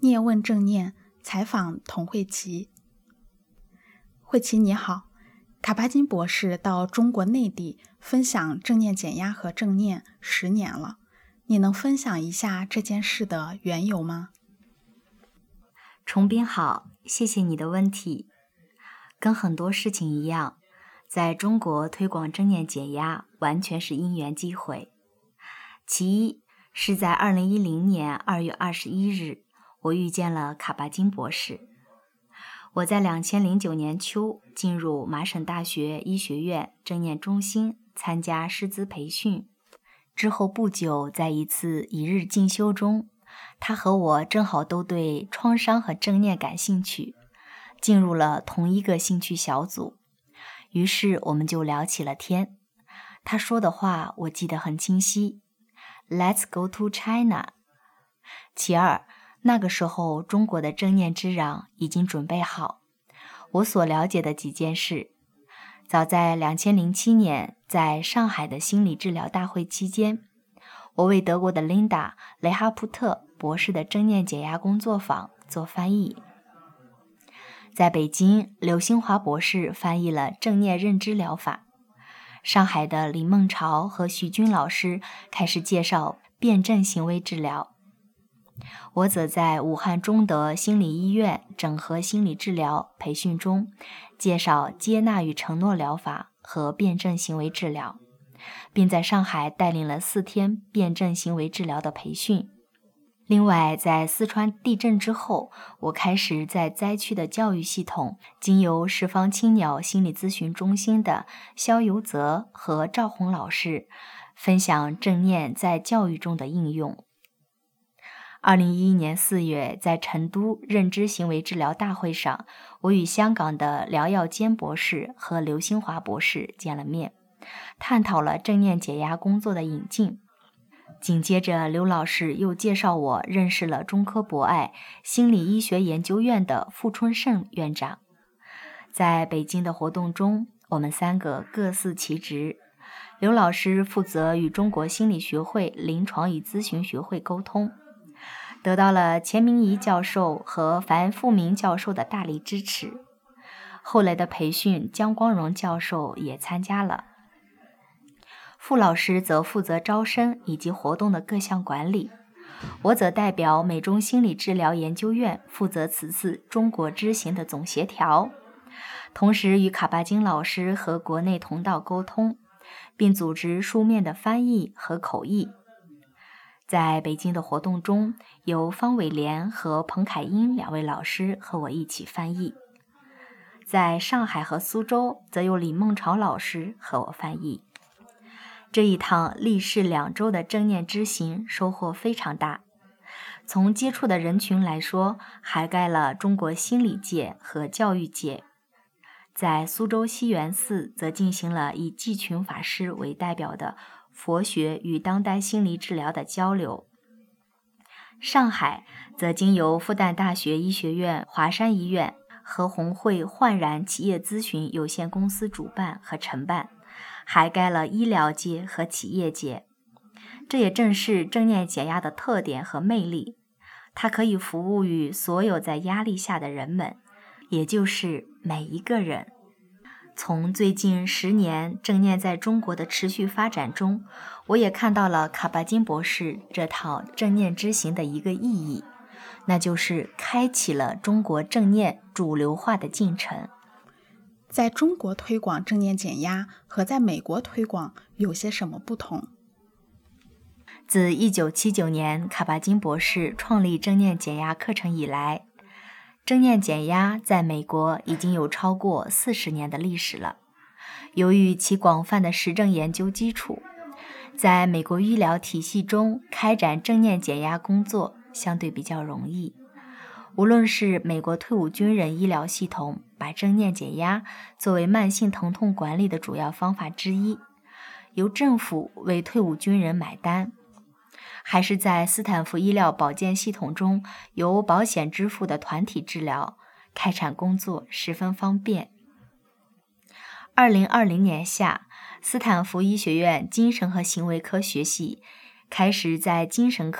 叶问正念采访童慧琪。慧琪你好，卡巴金博士到中国内地分享正念减压和正念10年了，你能分享一下这件事的缘由吗？ 崇斌好，谢谢你的问题。跟很多事情一样，在中国推广正念减压完全是因缘际会。其一是在2010年2月21日，我遇见了卡巴金博士。我在2009年秋进入麻省大学医学院正念中心参加师资培训，之后不久在一次一日进修中，他和我正好都对创伤和正念感兴趣，进入了同一个兴趣小组，于是我们就聊起了天。他说的话我记得很清晰， Let's go to China。 其二，那个时候中国的正念之壤已经准备好。我所了解的几件事，早在2007年在上海的心理治疗大会期间，我为德国的琳达·雷哈普特博士的正念减压工作坊做翻译。在北京，刘兴华博士翻译了正念认知疗法。上海的李梦潮和徐军老师开始介绍辩证行为治疗。我则在武汉中德心理医院整合心理治疗培训中介绍接纳与承诺疗法和辩证行为治疗，并在上海带领了4天辩证行为治疗的培训。另外，在四川地震之后，我开始在灾区的教育系统经由十方青鸟心理咨询中心的肖游泽和赵红老师分享正念在教育中的应用。2011年4月，在成都认知行为治疗大会上，我与香港的廖耀坚博士和刘兴华博士见了面，探讨了正念减压工作的引进。紧接着，刘老师又介绍我认识了中科博爱心理医学研究院的傅春盛院长。在北京的活动中，我们3个各司其职。刘老师负责与中国心理学会临床与咨询学会沟通，得到了钱明仪教授和樊富明教授的大力支持。后来的培训，姜光荣教授也参加了。傅老师则负责招生以及活动的各项管理，我则代表美中心理治疗研究院负责此次中国之行的总协调，同时与卡巴金老师和国内同道沟通，并组织书面的翻译和口译。在北京的活动中，由方伟莲和彭凯英2位老师和我一起翻译。在上海和苏州，则由李梦潮老师和我翻译。这一趟历时2周的正念之行收获非常大。从接触的人群来说，涵盖了中国心理界和教育界。在苏州西园寺，则进行了以季群法师为代表的佛学与当代心理治疗的交流。上海则经由复旦大学医学院、华山医院和红会焕然企业咨询有限公司主办和承办，涵盖了医疗界和企业界。这也正是正念减压的特点和魅力，它可以服务于所有在压力下的人们，也就是每一个人。从最近10年正念在中国的持续发展中，我也看到了卡巴金博士这套正念之行的一个意义，那就是开启了中国正念主流化的进程。 在中国推广正念减压和在美国推广有些什么不同？ 自1979年卡巴金博士创立正念减压课程以来，正念减压在美国已经有超过40年的历史了。由于其广泛的实证研究基础，在美国医疗体系中开展正念减压工作相对比较容易。无论是美国退伍军人医疗系统把正念减压作为慢性疼痛管理的主要方法之一，由政府为退伍军人买单，还是在斯坦福医疗保健系统中由保险支付的团体治疗，开展工作十分方便。2020年夏，斯坦福医学院精神和行为科学系开始在精神科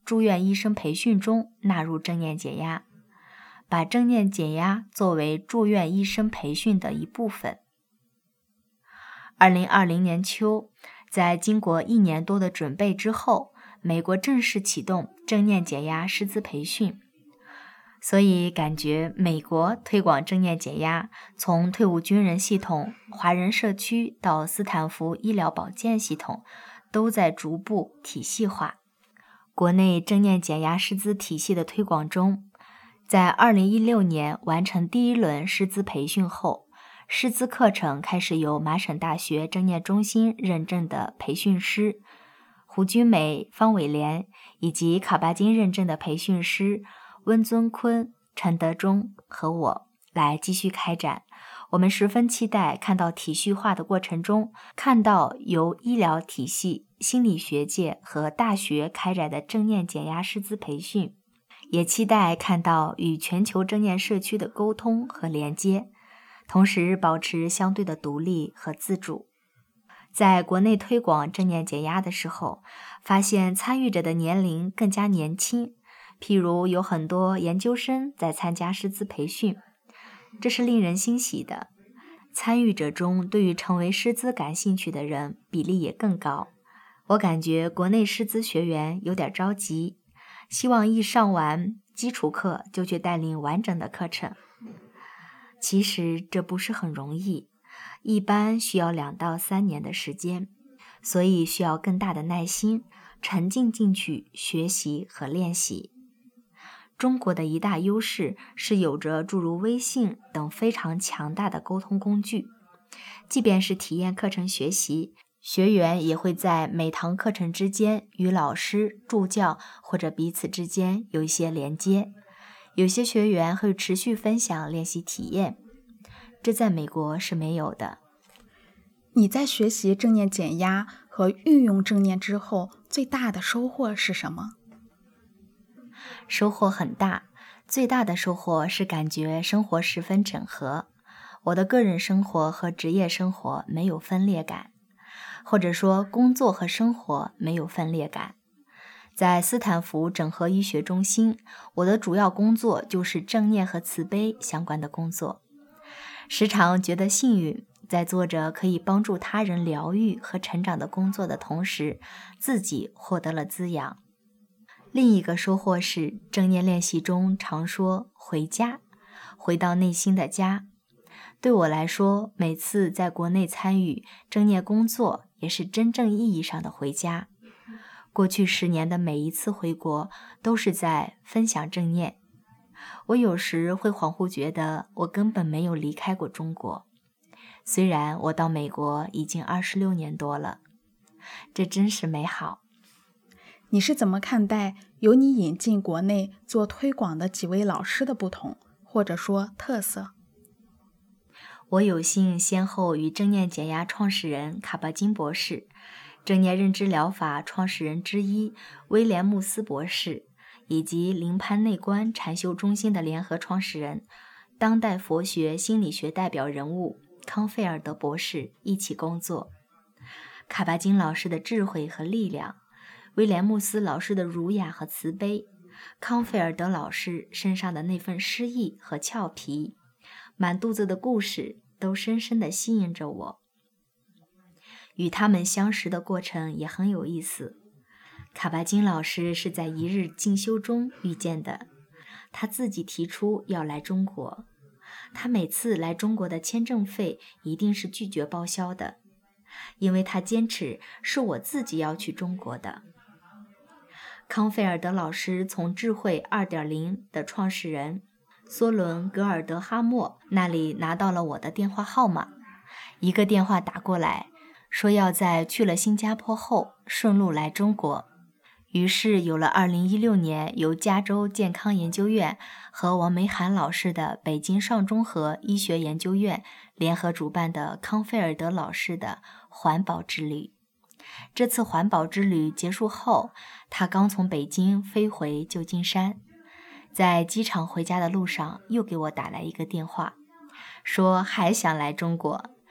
住院医生培训中纳入正念减压，把正念减压作为住院医生培训的一部分。2020年秋，在经过1年多的准备之后，美国正式启动正念减压师资培训。所以感觉美国推广正念减压，从退伍军人系统、华人社区到斯坦福医疗保健系统，都在逐步体系化。国内正念减压师资体系的推广中，在2016年完成第1轮师资培训后，师资课程开始由麻省大学正念中心认证的培训师胡君梅、方伟莲以及卡巴金认证的培训师温尊坤、陈德忠和我来继续开展。我们十分期待看到体系化的过程中，看到由医疗体系、心理学界和大学开展的正念减压师资培训，也期待看到与全球正念社区的沟通和连接，同时保持相对的独立和自主。在国内推广正念减压的时候，发现参与者的年龄更加年轻，譬如有很多研究生在参加师资培训，这是令人欣喜的。参与者中对于成为师资感兴趣的人比例也更高。我感觉国内师资学员有点着急，希望一上完基础课就去带领完整的课程。其实这不是很容易，一般需要2到3年的时间，所以需要更大的耐心，沉浸进去学习和练习。中国的一大优势是有着诸如微信等非常强大的沟通工具，即便是体验课程学习，学员也会在每堂课程之间与老师、助教或者彼此之间有一些连接。有些学员会持续分享练习体验，这在美国是没有的。 你在学习正念减压和运用正念之后，最大的收获是什么？ 收获很大，最大的收获是感觉生活十分整合，我的个人生活和职业生活没有分裂感，或者说工作和生活没有分裂感。在斯坦福整合医学中心，我的主要工作就是正念和慈悲相关的工作，时常觉得幸运，在做着可以帮助他人疗愈和成长的工作的同时，自己获得了滋养。另一个收获是正念练习中常说回家，回到内心的家。对我来说，每次在国内参与正念工作也是真正意义上的回家。过去10年的每一次回国都是在分享正念，我有时会恍惚觉得我根本没有离开过中国，虽然我到美国已经26年多了，这真是美好。 你是怎么看待由你引进国内做推广的几位老师的不同，或者说特色？ 我有幸先后与正念减压创始人卡巴金博士、正念认知疗法创始人之一威廉穆斯博士，以及灵潘内观禅修中心的联合创始人、当代佛学心理学代表人物康菲尔德博士一起工作。卡巴金老师的智慧和力量，威廉穆斯老师的儒雅和慈悲，康菲尔德老师身上的那份诗意和俏皮，满肚子的故事都深深地吸引着我。与他们相识的过程也很有意思。卡巴金老师是在一日进修中遇见的，他自己提出要来中国，他每次来中国的签证费一定是拒绝报销的，因为他坚持是我自己要去中国的。康菲尔德老师从智慧 2.0 的创始人梭伦·格尔德哈默那里拿到了我的电话号码，一个电话打过来，说要在去了新加坡后顺路来中国。于是有了2016年由加州健康研究院和王梅涵老师的北京上中和医学研究院联合主办的康菲尔德老师的环保之旅。这次环保之旅结束后，他刚从北京飞回旧金山，在机场回家的路上又给我打来一个电话，说还想来中国，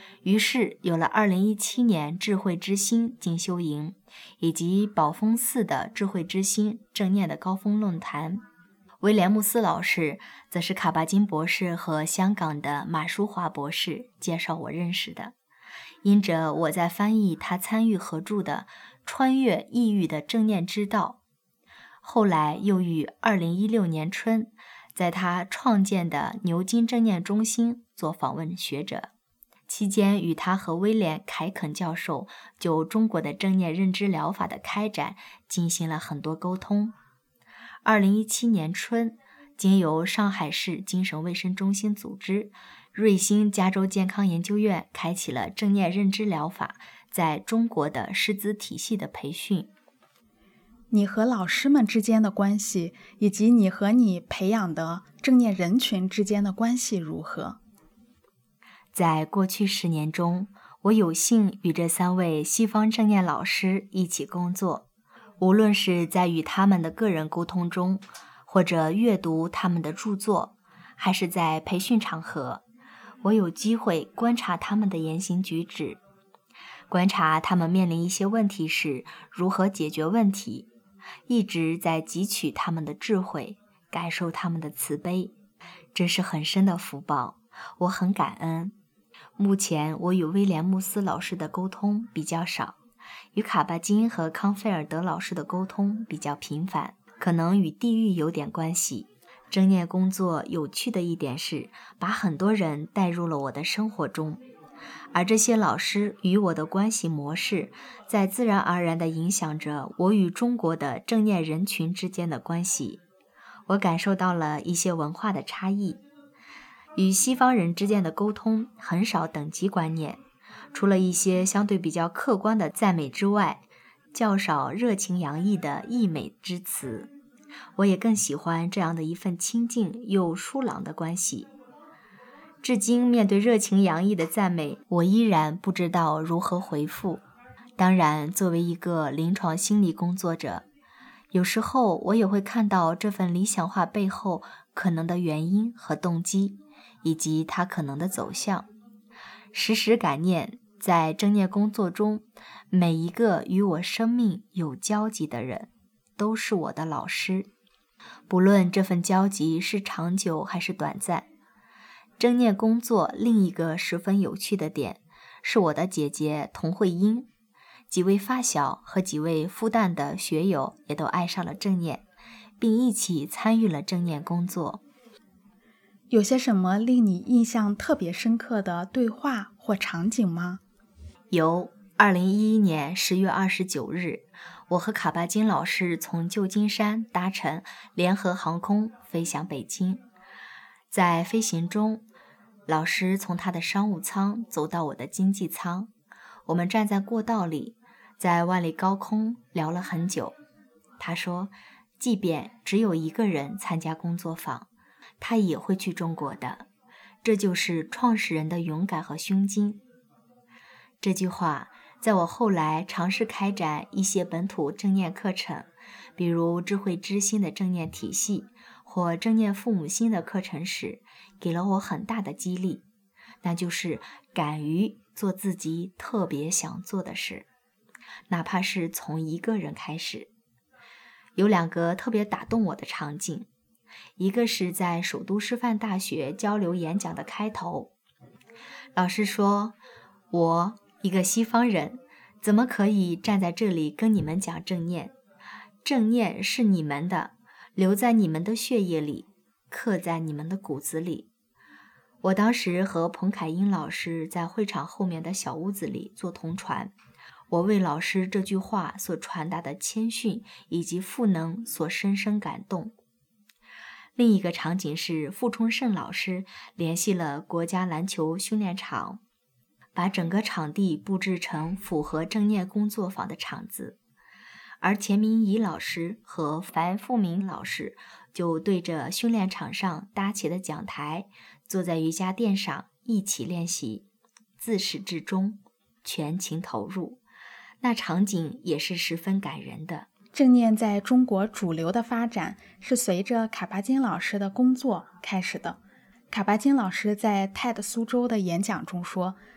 于是有了2017年智慧之星进修营，以及宝峰寺的智慧之星正念的高峰论坛。威廉姆斯老师则是卡巴金博士和香港的马淑华博士介绍我认识的。因着我在翻译他参与合著的《穿越抑郁的正念之道》，后来又于2016年春在他创建的牛津正念中心做访问学者，期间与他和威廉·凯肯教授就中国的正念认知疗法的开展进行了很多沟通。2017年春，经由上海市精神卫生中心组织，瑞星加州健康研究院开启了正念认知疗法在中国的师资体系的培训。 你和老师们之间的关系，以及你和你培养的正念人群之间的关系如何？ 在过去10年中，我有幸与这3位西方正念老师一起工作，无论是在与他们的个人沟通中，或者阅读他们的著作，还是在培训场合，我有机会观察他们的言行举止，观察他们面临一些问题时如何解决问题，一直在汲取他们的智慧，感受他们的慈悲，这是很深的福报，我很感恩。目前我与威廉姆斯老师的沟通比较少，与卡巴金和康菲尔德老师的沟通比较频繁，可能与地域有点关系。正念工作有趣的一点是，把很多人带入了我的生活中，而这些老师与我的关系模式，在自然而然地影响着我与中国的正念人群之间的关系。我感受到了一些文化的差异，与西方人之间的沟通很少等级观念，除了一些相对比较客观的赞美之外，较少热情洋溢的溢美之词。我也更喜欢这样的一份亲近又疏朗的关系。至今面对热情洋溢的赞美，我依然不知道如何回复。当然，作为一个临床心理工作者，有时候我也会看到这份理想化背后可能的原因和动机，以及它可能的走向。时时感念，在正念工作中，每一个与我生命有交集的人，都是我的老师，不论这份交集是长久还是短暂。正念工作另一个十分有趣的点，是我的姐姐童慧英，几位发小和几位复旦的学友也都爱上了正念，并一起参与了正念工作。 有些什么令你印象特别深刻的对话或场景吗？ 有2011年10月29日，我和卡巴金老师从旧金山搭乘联合航空飞向北京。在飞行中，老师从他的商务舱走到我的经济舱，我们站在过道里，在万里高空聊了很久。他说，即便只有一个人参加工作坊，他也会去中国的，这就是创始人的勇敢和胸襟。这句话在我后来尝试开展一些本土正念课程，比如智慧之星的正念体系或正念父母心的课程时，给了我很大的激励，那就是敢于做自己特别想做的事，哪怕是从一个人开始。有2个特别打动我的场景，一个是在首都师范大学交流演讲的开头，老师说，我一个西方人，怎么可以站在这里跟你们讲正念？正念是你们的，留在你们的血液里，刻在你们的骨子里。我当时和彭凯英老师在会场后面的小屋子里做同传，我为老师这句话所传达的谦逊以及赋能所深深感动。另一个场景是傅冲胜老师联系了国家篮球训练场，把整个场地布置成符合正念工作坊的场子，而钱明仪老师和樊富明老师就对着训练场上搭起的讲台，坐在瑜伽垫上一起练习，自始至终全情投入，那场景也是十分感人的。 正念在中国主流的发展是随着卡巴金老师的工作开始的。卡巴金老师在 TED 苏州的演讲中说，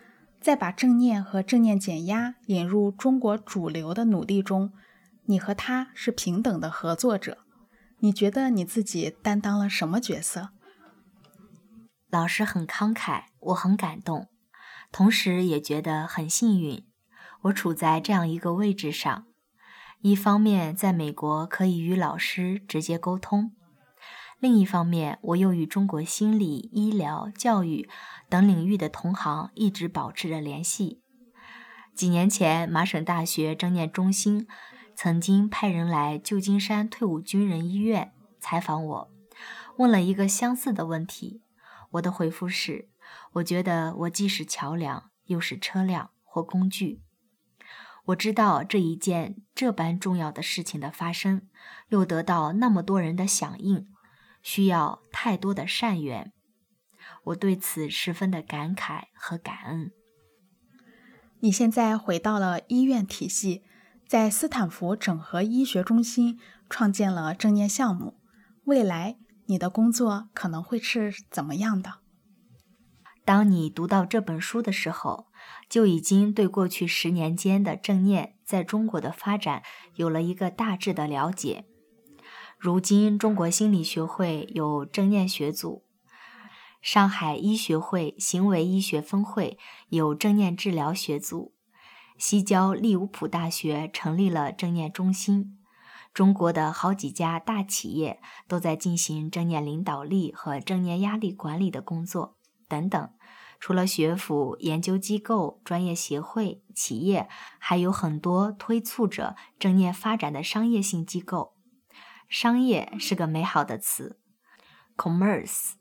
在把正念和正念减压引入中国主流的努力中，你和他是平等的合作者。你觉得你自己担当了什么角色？ 老师很慷慨，我很感动，同时也觉得很幸运，我处在这样一个位置上。一方面在美国可以与老师直接沟通，另一方面我又与中国心理、医疗、教育等领域的同行一直保持着联系。几年前，麻省大学正念中心曾经派人来旧金山退伍军人医院采访我，问了一个相似的问题。我的回复是，我觉得我既是桥梁，又是车辆或工具。我知道这一件这般重要的事情的发生，又得到那么多人的响应，需要太多的善缘。我对此十分的感慨和感恩。 你现在回到了医院体系，在斯坦福整合医学中心创建了正念项目。未来你的工作可能会是怎么样的？ 当你读到这本书的时候，就已经对过去10年间的正念在中国的发展有了一个大致的了解。如今，中国心理学会有正念学组，上海医学会行为医学分会有正念治疗学组，西郊利物浦大学成立了正念中心，中国的好几家大企业都在进行正念领导力和正念压力管理的工作等等。除了学府、研究机构、专业协会、企业，还有很多推促着正念发展的商业性机构。商业是个美好的词 ，commerce，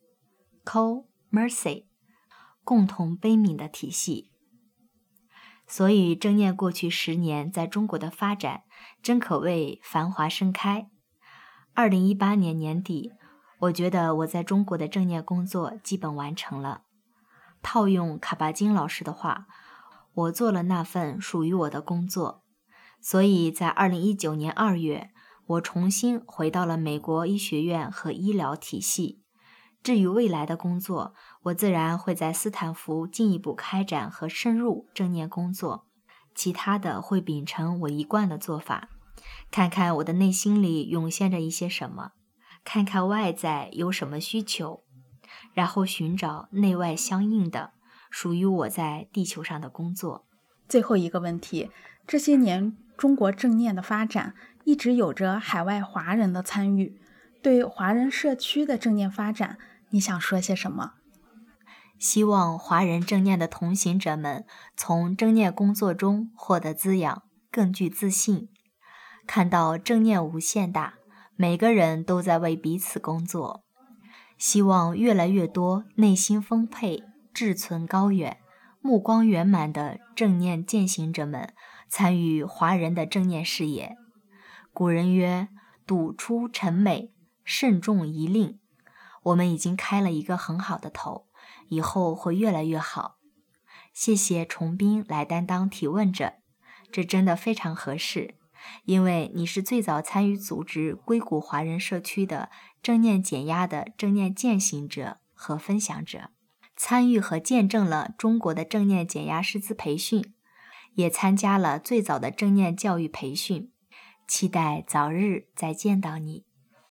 co-mercy， 共同悲悯的体系。所以正念过去10年在中国的发展真可谓繁华盛开。2018年年底，我觉得我在中国的正念工作基本完成了。套用卡巴金老师的话，我做了那份属于我的工作。所以在2019年2月，我重新回到了美国医学院和医疗体系。至于未来的工作，我自然会在斯坦福进一步开展和深入正念工作，其他的会秉承我一贯的做法，看看我的内心里涌现着一些什么，看看外在有什么需求，然后寻找内外相应的属于我在地球上的工作。 最后一个问题，这些年中国正念的发展一直有着海外华人的参与，对华人社区的正念发展，你想说些什么？ 希望华人正念的同行者们从正念工作中获得滋养，更具自信，看到正念无限大，每个人都在为彼此工作。希望越来越多内心丰沛、志存高远、目光圆满的正念践行者们参与华人的正念事业。古人曰：笃出臣美，慎重仪令。我们已经开了一个很好的头，以后会越来越好。谢谢崇斌来担当提问者，这真的非常合适，因为你是最早参与组织硅谷华人社区的正念减压的正念践行者和分享者，参与和见证了中国的正念减压师资培训，也参加了最早的正念教育培训，期待早日再见到你。